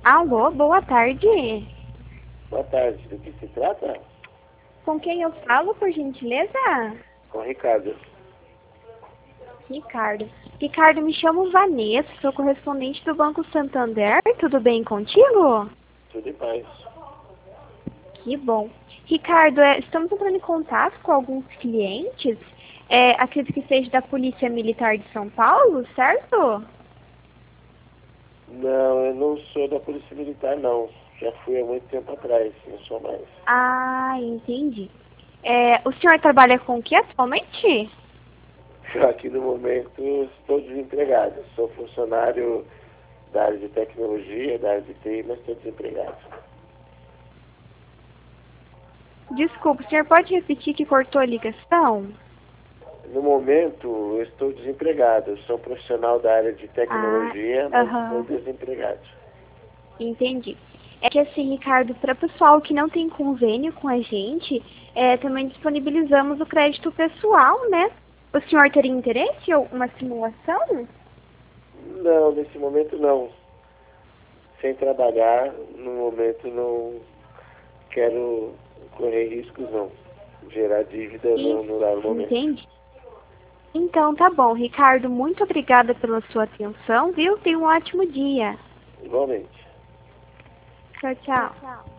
Alô, boa tarde. Boa tarde, do que se trata? Com quem eu falo, por gentileza? Com o Ricardo. Ricardo. Ricardo, me chamo Vanessa, sou correspondente do Banco Santander. Tudo bem contigo? Tudo em paz. Que bom. Ricardo, estamos entrando em contato com alguns clientes, acredito que seja da Polícia Militar de São Paulo, certo? Não, eu não sou da Polícia Militar, não. Já fui há muito tempo atrás, não sou mais. Ah, entendi. O senhor trabalha com o que atualmente? Aqui no momento estou desempregado. Sou funcionário da área de tecnologia, da área de TI, mas estou desempregado. Desculpa, o senhor pode repetir que cortou a ligação? No momento eu estou desempregado. Eu sou profissional da área de Ah, tecnologia, mas estou aham, desempregado. entendi. É que assim, Ricardo, para pessoal que não tem convênio com a gente, também disponibilizamos o crédito pessoal, né? O senhor teria interesse em uma simulação? Não, nesse momento não. Sem trabalhar, no momento não quero correr riscos, não. Gerar dívida Sim, no dado momento. entendi. Então tá bom, Ricardo, muito obrigada pela sua atenção, viu? Tenha um ótimo dia. Igualmente. Tchau, tchau.